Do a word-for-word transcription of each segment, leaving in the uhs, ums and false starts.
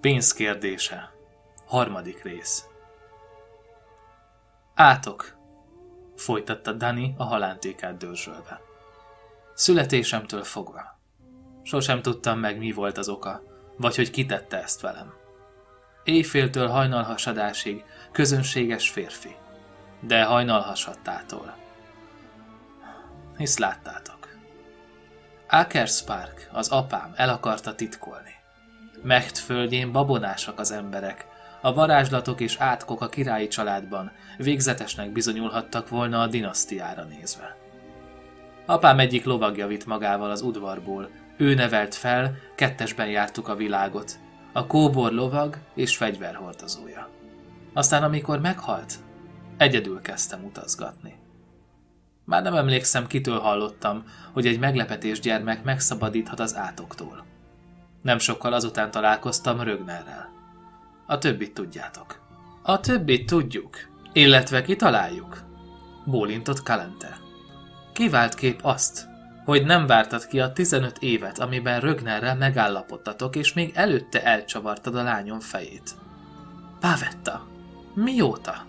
Pénz kérdése. Harmadik rész. Átok, folytatta Dani a halántékát dörzsölve. Születésemtől fogva. Sosem tudtam meg, mi volt az oka, vagy hogy kitette ezt velem. Éjféltől hajnalhasadásig közönséges férfi, de hajnalhasadtától. Hisz láttátok. Akerspark, az apám el akarta titkolni. Mecht földjén babonásak az emberek, a varázslatok és átkok a királyi családban végzetesnek bizonyulhattak volna a dinasztiára nézve. Apám egyik lovagja vitt magával az udvarból, ő nevelt fel, kettesben jártuk a világot, a kóbor lovag és fegyverhordozója. Aztán amikor meghalt, egyedül kezdtem utazgatni. Már nem emlékszem, kitől hallottam, hogy egy meglepetés gyermek megszabadíthat az átoktól. Nem sokkal azután találkoztam Rögnerrel. A többit tudjátok. A többit tudjuk, illetve kitaláljuk, bólintott Kalente. Kivált kép azt, hogy nem vártad ki a tizenöt évet, amiben Rögnerrel megállapodtatok, és még előtte elcsavartad a lányom fejét. Pavetta, mióta?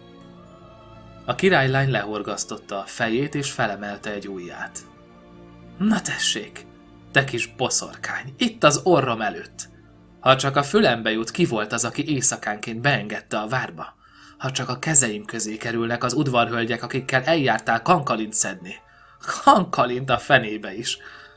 A királylány lehorgasztotta a fejét, és felemelte egy ujját. Na tessék, te kis boszorkány, itt az orrom előtt! Ha csak a fülembe jut, ki volt az, aki éjszakánként beengedte a várba? Ha csak a kezeim közé kerülnek az udvarhölgyek, akikkel eljártál kankalint szedni. Kankalint a fenébe is.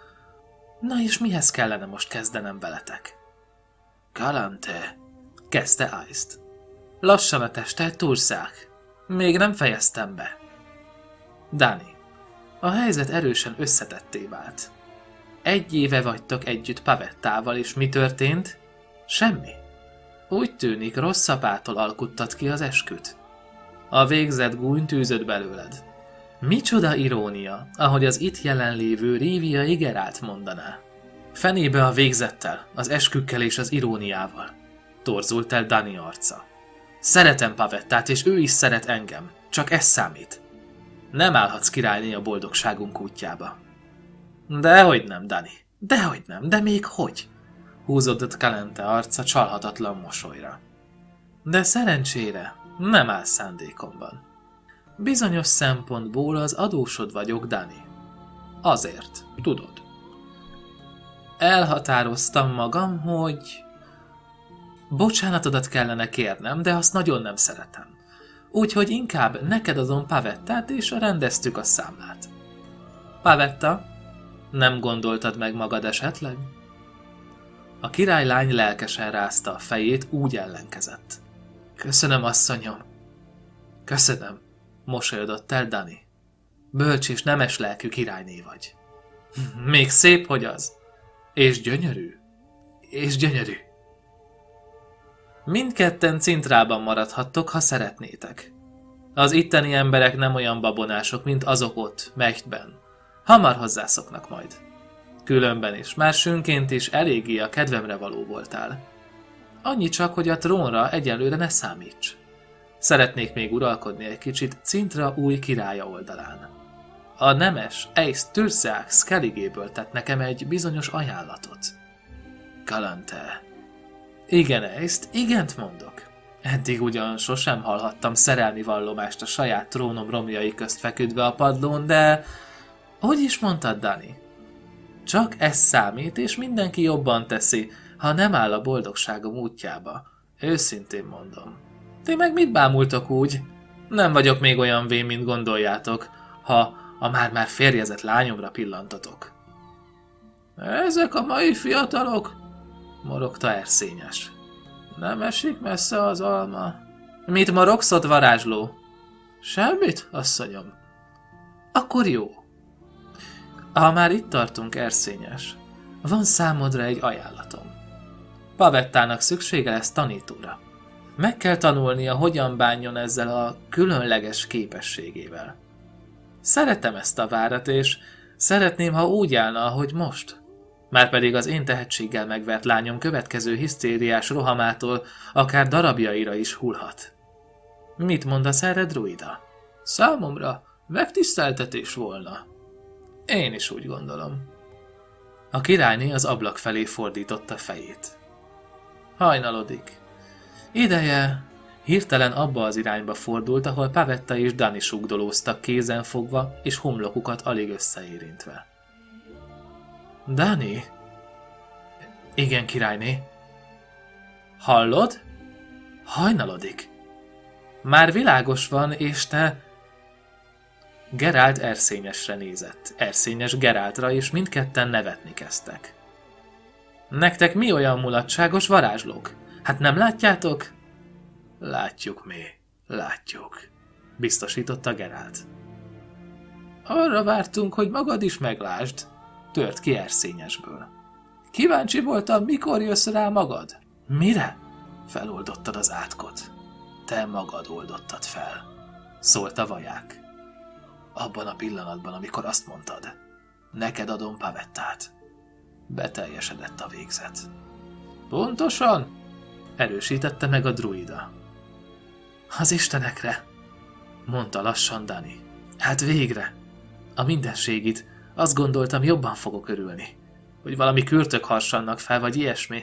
Na és mihez kellene most kezdenem veletek? Kalante, kezdte Aist. Lassan a teste, túrszák. Még nem fejeztem be. Dani, a helyzet erősen összetetté vált. Egy éve vagytok együtt Pavettával, és mi történt? Semmi. Úgy tűnik, rossz apától alkuttad ki az esküt. A végzett gúny tűzött belőled. Micsoda irónia, ahogy az itt jelenlévő Rívia Igerát mondaná. Fenébe a végzettel, az eskükkel és az iróniával. Torzult el Dani arca. Szeretem Pavettát, és ő is szeret engem. Csak ez számít. Nem állhatsz királyné a boldogságunk útjába. Dehogy nem, Dani. Dehogy nem, de még hogy? Húzódott Kalente arca csalhatatlan mosolyra. De szerencsére nem áll szándékomban. Bizonyos szempontból az adósod vagyok, Dani. Azért, tudod. Elhatároztam magam, hogy... Bocsánatodat kellene kérnem, de azt nagyon nem szeretem. Úgyhogy inkább neked adom Pavettát, és rendeztük a számlát. Pavetta, nem gondoltad meg magad esetleg? A királylány lelkesen rázta a fejét, úgy ellenkezett. Köszönöm, asszonyom. Köszönöm, mosolyodott el Dani. Bölcs és nemes lelkű királyné vagy. Még szép, hogy az. És gyönyörű. És gyönyörű. Mindketten Cintrában maradhattok, ha szeretnétek. Az itteni emberek nem olyan babonások, mint azok ott, Mechtben. Hamar hozzászoknak majd. Különben is, már sünként is eléggé a kedvemre való voltál. Annyi csak, hogy a trónra egyelőre ne számíts. Szeretnék még uralkodni egy kicsit Cintra új királya oldalán. A nemes Aist Türszeák Skelligéből tett nekem egy bizonyos ajánlatot. Kalante. Igen, Aist, igent mondok. Eddig ugyan sosem hallhattam szerelmi vallomást a saját trónom romjai közt feküdve a padlón, de... Hogy is mondtad, Dani? Csak ez számít, és mindenki jobban teszi, ha nem áll a boldogságom útjába. Őszintén mondom. Ti meg mit bámultok úgy? Nem vagyok még olyan vén, mint gondoljátok, ha a már-már férjezett lányomra pillantatok. Ezek a mai fiatalok? Morogta Erszényes. Nem esik messze az alma. Mit morogsz, varázsló? Semmit, asszonyom. Akkor jó. Ha már itt tartunk, Erszényes, van számodra egy ajánlatom. Pavettának szüksége lesz tanítóra. Meg kell tanulnia, hogyan bánjon ezzel a különleges képességével. Szeretem ezt a várat, és szeretném, ha úgy állna, ahogy most. Márpedig az én tehetséggel megvert lányom következő hisztériás rohamától akár darabjaira is hullhat. Mit mondasz erre, druida? Számomra megtiszteltetés volna. Én is úgy gondolom. A királyné az ablak felé fordította fejét. Hajnalodik. Ideje... Hirtelen abba az irányba fordult, ahol Pavetta és Dani sugdolóztak kézen fogva és homlokukat alig összeérintve. Dani? Igen, királyné. Hallod? Hajnalodik. Már világos van, és te... Geralt erszényesre nézett, erszényes Geraltra, és mindketten nevetni kezdtek. Nektek mi olyan mulatságos varázslók? Hát nem látjátok? Látjuk mi, látjuk, biztosította Geralt. Arra vártunk, hogy magad is meglásd, tört ki erszényesből. Kíváncsi voltam, mikor jössz rá magad? Mire? Feloldottad az átkot. Te magad oldottad fel, szólt a vaják. Abban a pillanatban, amikor azt mondtad, neked adom Pavettát, beteljesedett a végzet. Pontosan? Erősítette meg a druida. Az istenekre, mondta lassan Dani. Hát végre! A mindenségit, azt gondoltam, jobban fogok örülni. Hogy valami kürtök harsannak fel, vagy ilyesmi.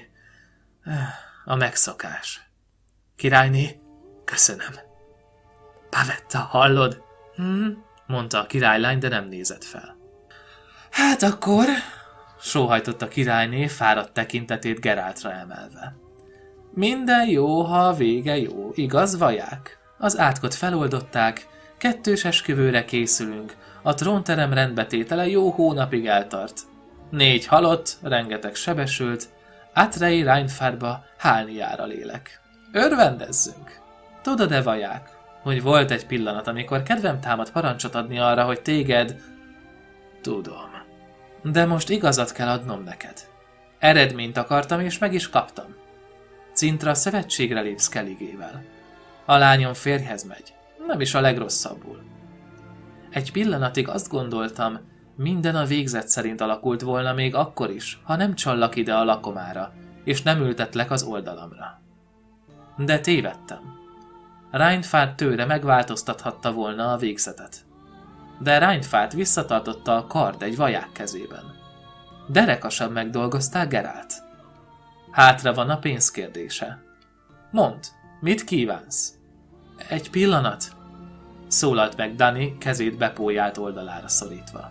A megszokás. Királyné, köszönöm. Pavetta, hallod? Hm? Mondta a királylány, de nem nézett fel. Hát akkor... sóhajtott a királyné, fáradt tekintetét Geraltra emelve. Minden jó, ha a vége jó, igaz, vaják? Az átkot feloldották, kettős esküvőre készülünk, a trónterem rendbetétele jó hónapig eltart. Négy halott, rengeteg sebesült, Atrei Reinfárba hálni jár a lélek. Örvendezzünk! Tudod-e, vaják, hogy volt egy pillanat, amikor kedvem támad parancsot adni arra, hogy téged... Tudom. De most igazat kell adnom neked. Eredményt akartam, és meg is kaptam. Cintra szövetségre lép Skelligével. A lányom férjhez megy. Nem is a legrosszabbul. Egy pillanatig azt gondoltam, minden a végzet szerint alakult volna még akkor is, ha nem csallak ide a lakomára, és nem ültetlek az oldalamra. De tévedtem. Reinfárd tőre megváltoztathatta volna a végzetet. De Reinfárd visszatartotta a kard egy vaják kezében. Derekasan megdolgozták Geralt. Hátra van a pénz kérdése. Mondd, mit kívánsz? Egy pillanat, szólalt meg Dani, kezét bepójált oldalára szorítva.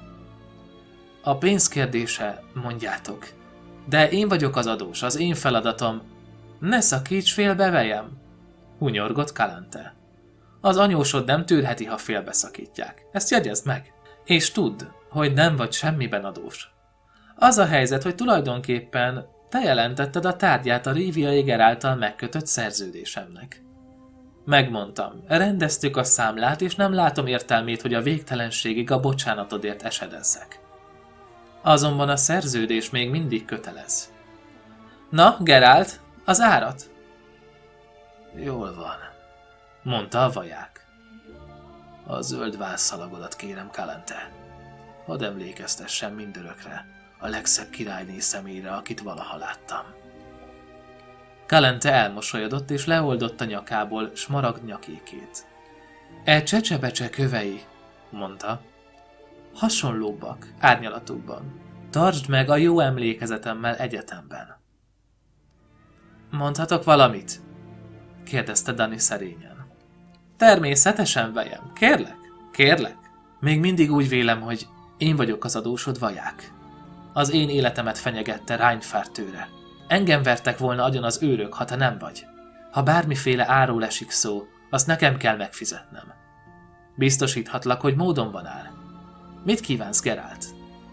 A pénz kérdése, mondjátok. De én vagyok az adós, az én feladatom. Ne szakíts félbe, vejem, hunyorgott Calante. Az anyósod nem tűrheti, ha félbeszakítják. Ezt jegyezd meg. És tudd, hogy nem vagy semmiben adós. Az a helyzet, hogy tulajdonképpen te jelentetted a tárgyát a Riviai Gerálttal megkötött szerződésemnek. Megmondtam, rendeztük a számlát, és nem látom értelmét, hogy a végtelenségig a bocsánatodért esedezzek. Azonban a szerződés még mindig kötelez. Na, Gerált, az árat? Jól van, mondta a vaják. A zöld válszalagodat kérem, Calante. Hadd emlékeztessen mindörökre a legszebb királyné szemére, akit valaha láttam. Calante elmosolyodott és leoldott a nyakából smaragd nyakékét. E csecsebecse kövei, mondta, hasonlóbbak árnyalatukban. Tartsd meg a jó emlékezetemmel egyetemben. Mondhatok valamit? Kérdezte Dani szerényen. Természetesen, vejem. Kérlek, kérlek. Még mindig úgy vélem, hogy én vagyok az adósod, vaják. Az én életemet fenyegette Reinfárd tőre. Engem vertek volna agyon az őrök, ha te nem vagy. Ha bármiféle áról esik szó, azt nekem kell megfizetnem. Biztosíthatlak, hogy módonban áll. Mit kívánsz, Geralt?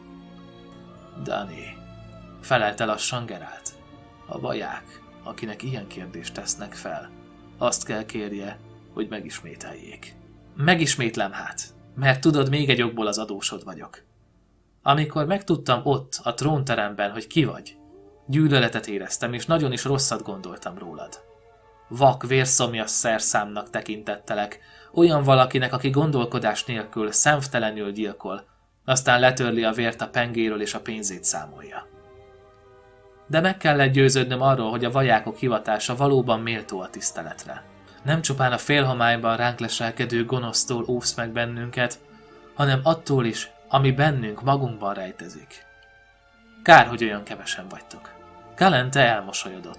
Dani, felelte lassan Geralt. A vaják, akinek ilyen kérdést tesznek fel, azt kell kérje, hogy megismételjék. Megismétlem hát, mert tudod, még egy okból az adósod vagyok. Amikor megtudtam ott, a trónteremben, hogy ki vagy, gyűlöletet éreztem, és nagyon is rosszat gondoltam rólad. Vak, vérszomjas szerszámnak tekintettelek, olyan valakinek, aki gondolkodás nélkül szemtelenül gyilkol, aztán letörli a vért a pengéről és a pénzét számolja. De meg kellett győződnöm arról, hogy a vajákok hivatása valóban méltó a tiszteletre. Nem csupán a félhomályban ránk leselkedő gonosztól óvsz meg bennünket, hanem attól is, ami bennünk magunkban rejtezik. Kár, hogy olyan kevesen vagytok. Calante elmosolyodott.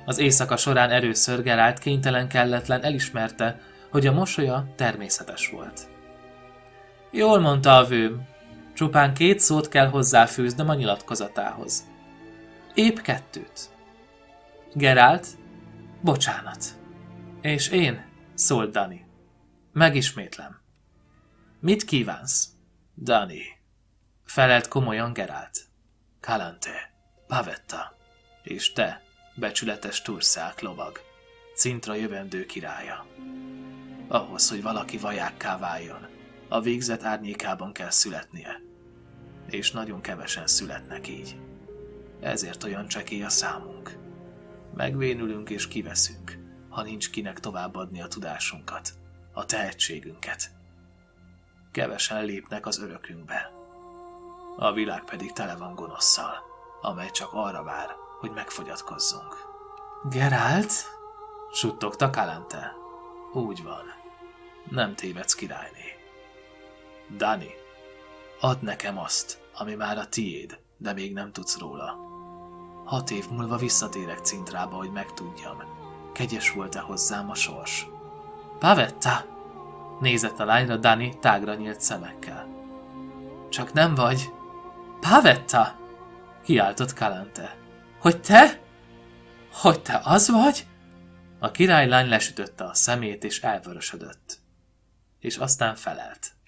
Az éjszaka során először Gerált kénytelen kelletlen elismerte, hogy a mosolya természetes volt. Jól mondta a vőm, csupán két szót kell hozzáfűznöm a nyilatkozatához. Épp kettőt. Gerált, bocsánat. És én, szólt Dani. Megismétlem. Mit kívánsz? Dani, felelt komolyan Gerált. Calante, Pavetta, és te, becsületes turszák lovag, Cintra jövendő királya. Ahhoz, hogy valaki vajákká váljon, a végzet árnyékában kell születnie. És nagyon kevesen születnek így. Ezért olyan csekély a számunk. Megvénülünk és kiveszünk, ha nincs kinek továbbadni a tudásunkat, a tehetségünket. Kevesen lépnek az örökünkbe. A világ pedig tele van gonosszal, amely csak arra vár, hogy megfogyatkozzunk. Gerált? Suttogta Calante. Úgy van. Nem tévedsz, királyné. Dani, add nekem azt, ami már a tiéd, de még nem tudsz róla. Hat év múlva visszatérek Cintrába, hogy megtudjam, kegyes volt-e hozzám a sors. Pavetta! Nézett a lányra Dani tágra nyílt szemekkel. Csak nem vagy... Pavetta! Kiáltott Calante. Hogy te? Hogy te az vagy? A királylány lesütötte a szemét és elvörösödött. És aztán felelt.